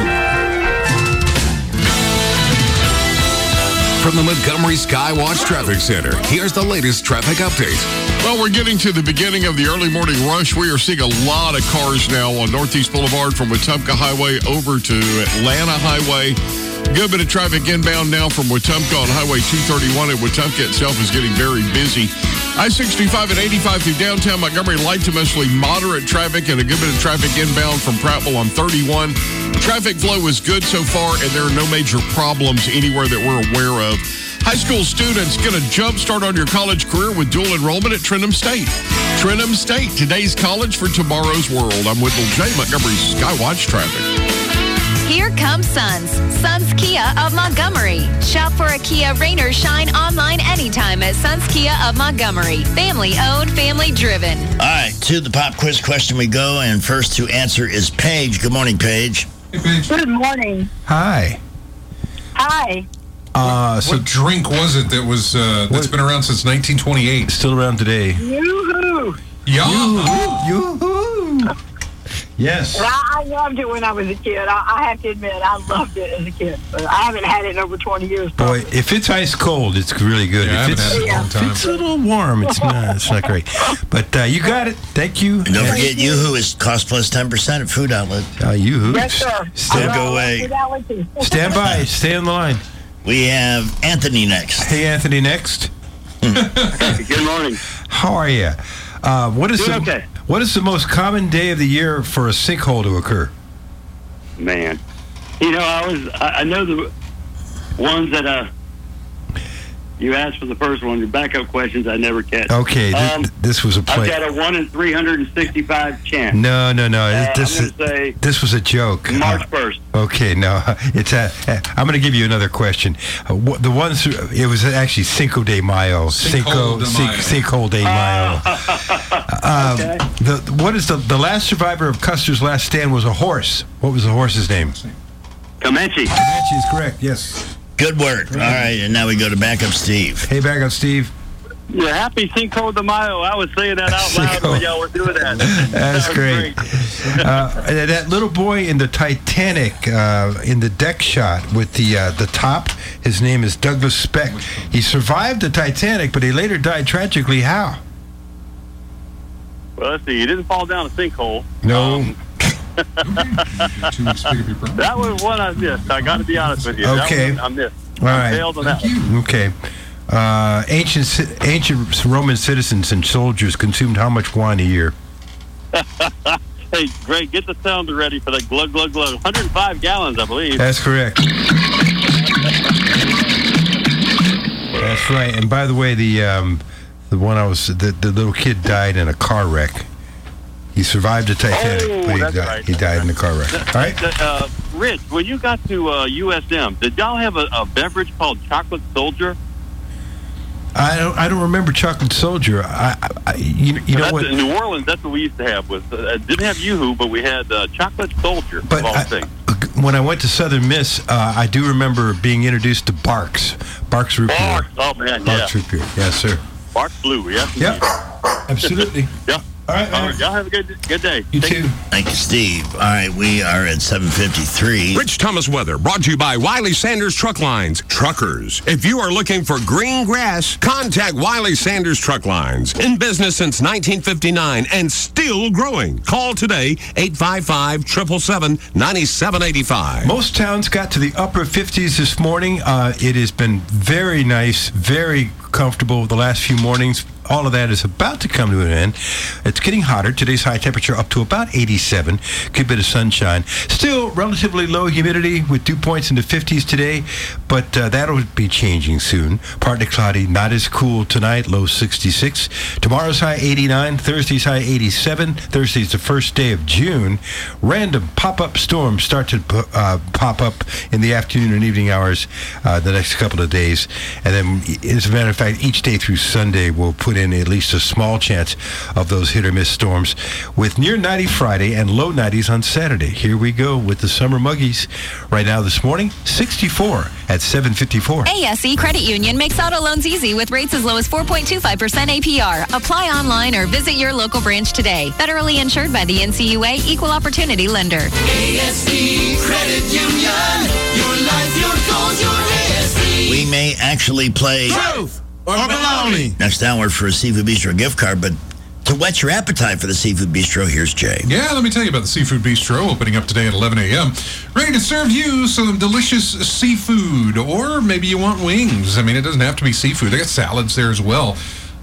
From the Montgomery Skywatch Traffic Center, here's the latest traffic update. Well, we're getting to the beginning of the early morning rush. We are seeing a lot of cars now on Northeast Boulevard from Wetumpka Highway over to Atlanta Highway. Good bit of traffic inbound now from Wetumpka on Highway 231, and Wetumpka itself is getting very busy. I-65 and 85 through downtown Montgomery, light to mostly moderate traffic, and a good bit of traffic inbound from Prattville on 31. Traffic flow is good so far, and there are no major problems anywhere that we're aware of. High school students get a jump start on your college career with dual enrollment at Trenton State. Trenton State, today's college for tomorrow's world. I'm Wendell J. Montgomery's Skywatch Traffic. Here comes Suns. Suns Kia of Montgomery. Shop for a Kia rain or shine online anytime at Suns Kia of Montgomery. Family owned, family driven. All right, to the pop quiz question we go, and first to answer is Paige. Good morning, Paige. Hey, Paige. Good morning. Hi. Hi. What drink was it that was that's been around since 1928? Still around today. Yoo-hoo. Yoo-hoo. Yes. And I loved it when I was a kid. I have to admit, I loved it as a kid. But I haven't had it in over 20 years. Boy, if it's ice cold, it's really good. Yeah, if it's a little warm, it's not great. But you got it. Thank you. And don't forget, Yoo-hoo is cost plus 10% at Food Outlet. Yoo-hoo. Yes, sir. Stand away. Stand by. Stay on the line. We have Anthony next. Hey, Anthony next. Good morning. How are you? What is the most common day of the year for a sinkhole to occur? Man, I know the ones that you asked for the first one. The backup questions I never catch. Okay, this was a play. I've got a 1 in 365 chance. No. This was a joke. March 1st. Okay, no, it's I'm going to give you another question. The ones it was actually Cinco de Mayo. Cinco de Mayo. Okay. What is the last survivor of Custer's last stand was a horse. What was the horse's name? Comanche. Comanche is correct. Yes. Good work. All right, and now we go to backup Steve. Hey, backup Steve. Yeah, happy Cinco de Mayo. I was saying that out loud when y'all were doing that. That's great. That little boy in the Titanic, in the deck shot with the top, his name is Douglas Speck. He survived the Titanic, but he later died tragically. How? Well, let's see. He didn't fall down a sinkhole. No. That was one I missed. I got to be honest with you. Okay. That one I missed. All right. I failed on that one. Okay. Ancient Roman citizens and soldiers consumed how much wine a year? Hey, Greg, get the sounder ready for the glug, glug, glug. 105 gallons, I believe. That's correct. That's right. And by the way, the little kid died in a car wreck. He survived the Titanic, but he died in a car wreck. All right. Rich, when you got to USM, did y'all have a beverage called Chocolate Soldier? I don't remember Chocolate Soldier. You know what? In New Orleans, that's what we used to have. Didn't have Yoo-hoo, but we had Chocolate Soldier. But when I went to Southern Miss, I do remember being introduced to Barks Root Beer. Barks, oh man, Barks Root Beer, yes sir. Barks Blue, yes. Yep, absolutely. Yeah. All right, y'all have a good day. You too. Thank you, Steve. All right, we are at 7:53. Rich Thomas weather brought to you by Wiley Sanders Truck Lines. Truckers, if you are looking for green grass, contact Wiley Sanders Truck Lines. In business since 1959 and still growing. Call today, 855-777-9785. Most towns got to the upper 50s this morning. It has been very nice, very comfortable the last few mornings. All of that is about to come to an end. It's getting hotter. Today's high temperature up to about 87. Good bit of sunshine. Still relatively low humidity with dew points in the 50s today, but that'll be changing soon. Partly cloudy, not as cool tonight, low 66. Tomorrow's high 89. Thursday's high 87. Thursday's the first day of June. Random pop-up storms start to pop up in the afternoon and evening hours the next couple of days. And then, as a matter of fact, each day through Sunday will put in at least a small chance of those hit or miss storms with near 90 Friday and low 90s on Saturday. Here we go with the summer muggies. Right now this morning, 64 at 7:54. ASE Credit Union makes auto loans easy with rates as low as 4.25% APR. Apply online or visit your local branch today. Federally insured by the NCUA, Equal Opportunity Lender. ASE Credit Union. Your life, your goals, your ASE. We may actually play Truth or Baloney next hour for a Seafood Bistro gift card, but to whet your appetite for the Seafood Bistro, here's Jay. Yeah, let me tell you about the Seafood Bistro, opening up today at 11 a.m. Ready to serve you some delicious seafood, or maybe you want wings. I mean, it doesn't have to be seafood. They got salads there as well.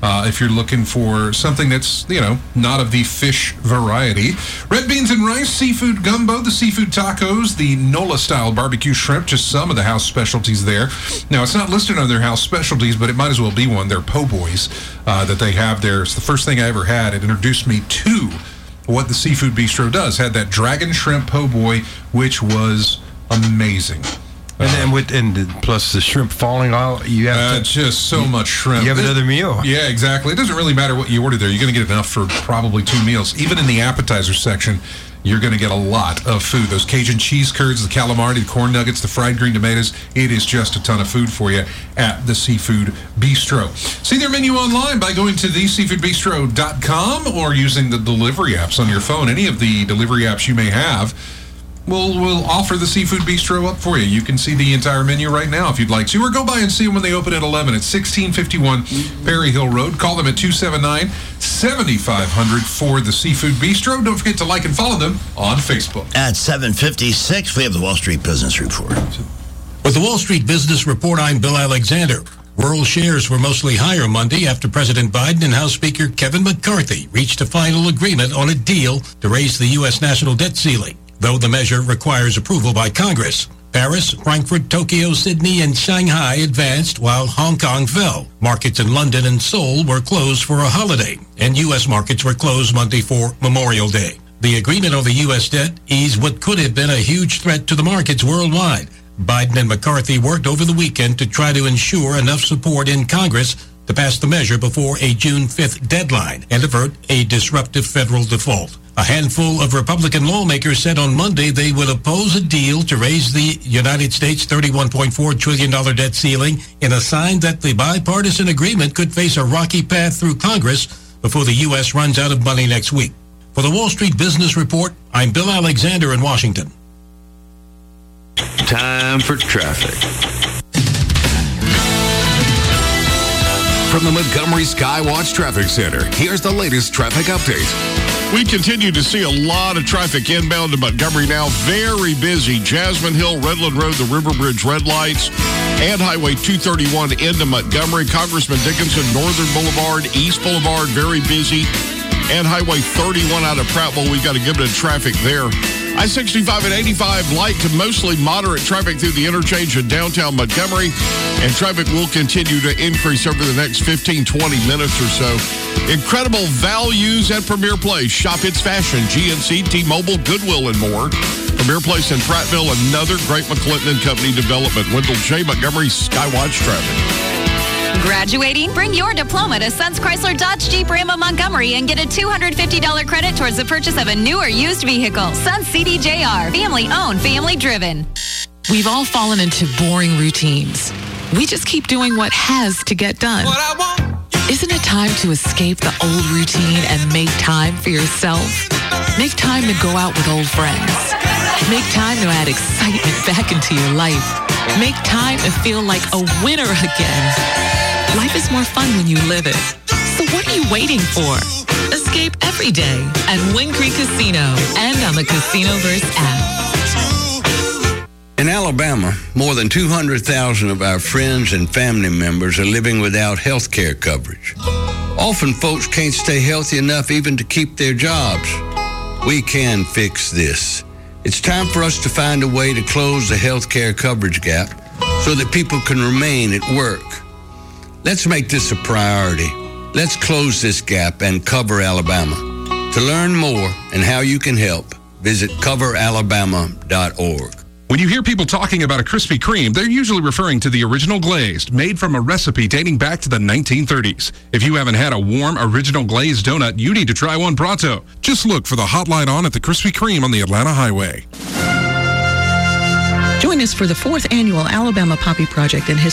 if you're looking for something that's, not of the fish variety. Red beans and rice, seafood gumbo, the seafood tacos, the NOLA-style barbecue shrimp, just some of the house specialties there. Now, it's not listed on their house specialties, but it might as well be one. They're po' boys that they have there. It's the first thing I ever had. It introduced me to what the Seafood Bistro does. Had that dragon shrimp po' boy, which was amazing. And then plus the shrimp falling out, you have just so much shrimp. You have another meal. Yeah, exactly. It doesn't really matter what you order there. You're going to get enough for probably 2 meals. Even in the appetizer section, you're going to get a lot of food. Those Cajun cheese curds, the calamari, the corn nuggets, the fried green tomatoes. It is just a ton of food for you at the Seafood Bistro. See their menu online by going to theseafoodbistro.com or using the delivery apps on your phone. Any of the delivery apps you may have will offer the Seafood Bistro up for you. You can see the entire menu right now if you'd like to, or go by and see them when they open at 11 at 1651 Berry Hill Road. Call them at 279-7500 for the Seafood Bistro. Don't forget to like and follow them on Facebook. At 7:56, we have the Wall Street Business Report. With the Wall Street Business Report, I'm Bill Alexander. World shares were mostly higher Monday after President Biden and House Speaker Kevin McCarthy reached a final agreement on a deal to raise the U.S. national debt ceiling, though the measure requires approval by Congress. Paris, Frankfurt, Tokyo, Sydney, and Shanghai advanced while Hong Kong fell. Markets in London and Seoul were closed for a holiday, and U.S. markets were closed Monday for Memorial Day. The agreement on the U.S. debt eased what could have been a huge threat to the markets worldwide. Biden and McCarthy worked over the weekend to try to ensure enough support in Congress to pass the measure before a June 5th deadline and avert a disruptive federal default. A handful of Republican lawmakers said on Monday they would oppose a deal to raise the United States $31.4 trillion debt ceiling in a sign that the bipartisan agreement could face a rocky path through Congress before the U.S. runs out of money next week. For the Wall Street Business Report, I'm Bill Alexander in Washington. Time for traffic. From the Montgomery Skywatch Traffic Center, here's the latest traffic update. We continue to see a lot of traffic inbound to Montgomery now. Very busy. Jasmine Hill, Redland Road, the River Bridge red lights, and Highway 231 into Montgomery. Congressman Dickinson, Northern Boulevard, East Boulevard, very busy. And Highway 31 out of Prattville, we've got a good bit of traffic there. I-65 and 85, light to mostly moderate traffic through the interchange in downtown Montgomery, and traffic will continue to increase over the next 15, 20 minutes or so. Incredible values at Premier Place. Shop It's Fashion, GNC, T-Mobile, Goodwill, and more. Premier Place in Prattville, another great McClinton & Company development. Wendell J. Montgomery, Skywatch Traffic. Graduating? Bring your diploma to Sons Chrysler Dodge Jeep Ram of Montgomery and get a $250 credit towards the purchase of a new or used vehicle. Sons CDJR. Family owned, family driven. We've all fallen into boring routines. We just keep doing what has to get done. Isn't it time to escape the old routine and make time for yourself? Make time to go out with old friends. Make time to add excitement back into your life. Make time to feel like a winner again. Life is more fun when you live it. So what are you waiting for? Escape every day at Wind Creek Casino and on the Casinoverse app. In Alabama, more than 200,000 of our friends and family members are living without health care coverage. Often folks can't stay healthy enough even to keep their jobs. We can fix this. It's time for us to find a way to close the health care coverage gap so that people can remain at work. Let's make this a priority. Let's close this gap and cover Alabama. To learn more and how you can help, visit coveralabama.org. When you hear people talking about a Krispy Kreme, they're usually referring to the original glazed, made from a recipe dating back to the 1930s. If you haven't had a warm, original glazed donut, you need to try one pronto. Just look for the hotline on at the Krispy Kreme on the Atlanta Highway. Join us for the 4th annual Alabama Poppy Project and